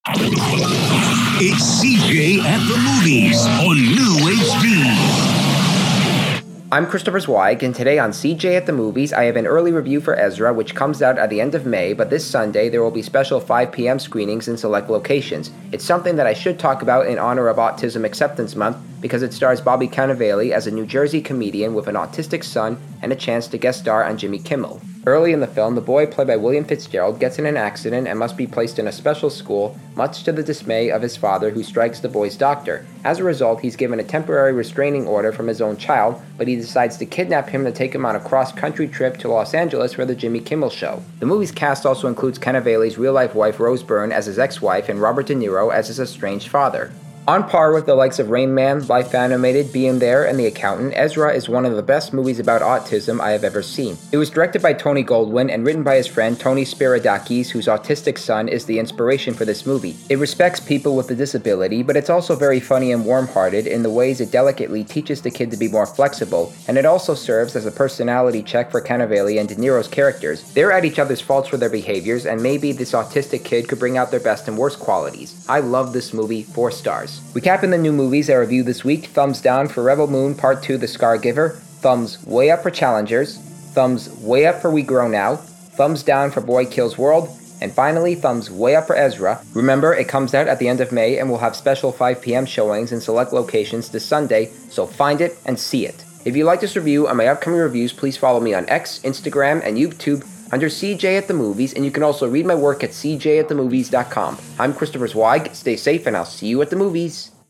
It's CJ at the Movies on New HD. I'm Christopher Zweig, and today on CJ at the Movies, I have an early review for Ezra, which comes out at the end of May, but this Sunday there will be special 5 p.m. screenings in select locations. It's something that I should talk about in honor of Autism Acceptance Month, because it stars Bobby Cannavale as a New Jersey comedian with an autistic son and a chance to guest star on Jimmy Kimmel. Early in the film, the boy, played by William Fitzgerald, gets in an accident and must be placed in a special school, much to the dismay of his father, who strikes the boy's doctor. As a result, he's given a temporary restraining order from his own child, but he decides to kidnap him to take him on a cross-country trip to Los Angeles for the Jimmy Kimmel Show. The movie's cast also includes Cannavale's real-life wife Rose Byrne as his ex-wife and Robert De Niro as his estranged father. On par with the likes of Rain Man, Life Animated, Being There, and The Accountant, Ezra is one of the best movies about autism I have ever seen. It was directed by Tony Goldwyn and written by his friend Tony Spyridakis, whose autistic son is the inspiration for this movie. It respects people with a disability, but it's also very funny and warm-hearted in the ways it delicately teaches the kid to be more flexible, and it also serves as a personality check for Cannavale and De Niro's characters. They're at each other's faults for their behaviors, and maybe this autistic kid could bring out their best and worst qualities. I love this movie, 4 stars. Recapping the new movies I reviewed this week: thumbs down for Rebel Moon Part 2 The Scar Giver, thumbs way up for Challengers, thumbs way up for We Grow Now, thumbs down for Boy Kills World, and finally thumbs way up for Ezra. Remember, it comes out at the end of May and will have special 5 p.m. showings in select locations this Sunday, so find it and see it. If you like this review and my upcoming reviews, please follow me on X, Instagram, and YouTube under CJ at the Movies, and you can also read my work at cjatthemovies.com. I'm Christopher Zweig. Stay safe, and I'll see you at the movies.